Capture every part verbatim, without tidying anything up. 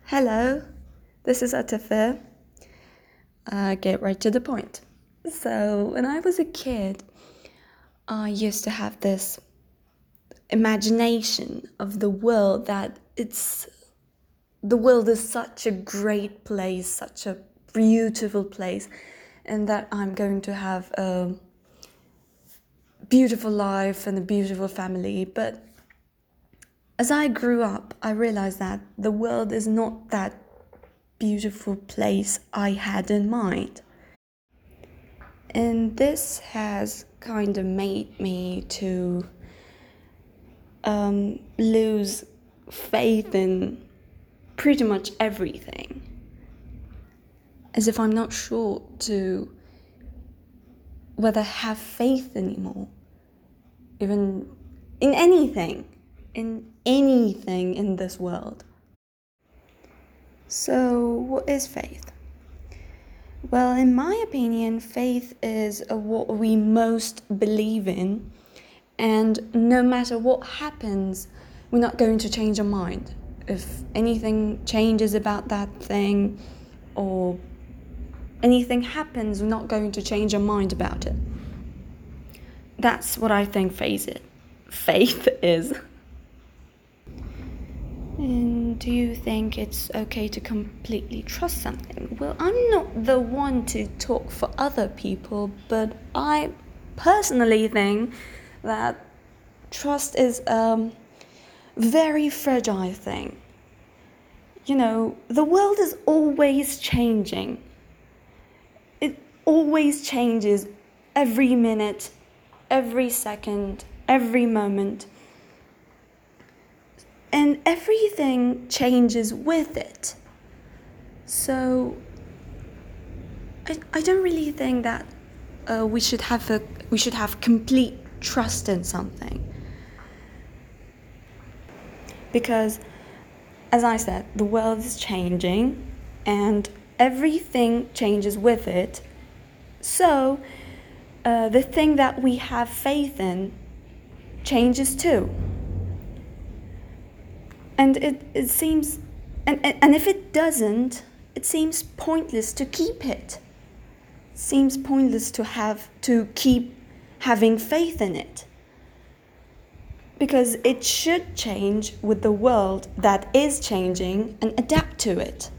Hello, this is Atafe. Uh, get right to the point. So, when I was a kid, I used to have this imagination of the world that it's the world is such a great place, such a beautiful place, and that I'm going to have a beautiful life and a beautiful family. But as I grew up, I realized that the world is not that beautiful place I had in mind. And this has kind of made me to um, lose faith in pretty much everything. As if I'm not sure to whether have faith anymore, even in anything, in anything in this world. So, what is faith? Well, in my opinion, faith is uh, what we most believe in, and no matter what happens, we're not going to change our mind. If anything changes about that thing, or anything happens, we're not going to change our mind about it. That's what I think faith is. Faith is. And do you think it's okay to completely trust something? Well, I'm not the one to talk for other people, but I personally think that trust is a very fragile thing. You know, the world is always changing. It always changes every minute, every second, every moment. And everything changes with it. So I, I don't really think that uh, we should have a we should have complete trust in something. Because as I said, the world is changing and everything changes with it. So uh, the thing that we have faith in changes too. And it, it seems, and, and if it doesn't, it seems pointless to keep it. It seems pointless to have, to keep having faith in it. Because it should change with the world that is changing and adapt to it.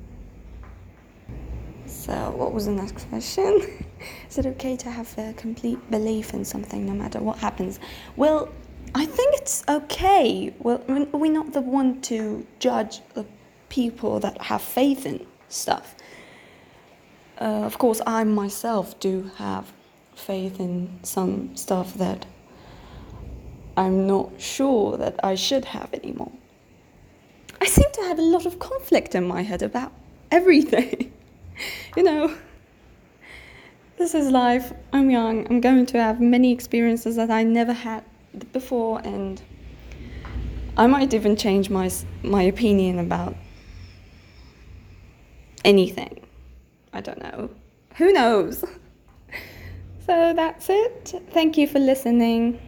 So, what was the next question? Is it okay to have a complete belief in something no matter what happens? Well, I think it's okay. Well, we're not the one to judge the people that have faith in stuff. Uh, of course, I myself do have faith in some stuff that I'm not sure that I should have anymore. I seem to have a lot of conflict in my head about everything. You know, this is life. I'm young. I'm going to have many experiences that I never had before, and I might even change my my opinion about anything. I don't know. Who knows? So that's it. Thank you for listening.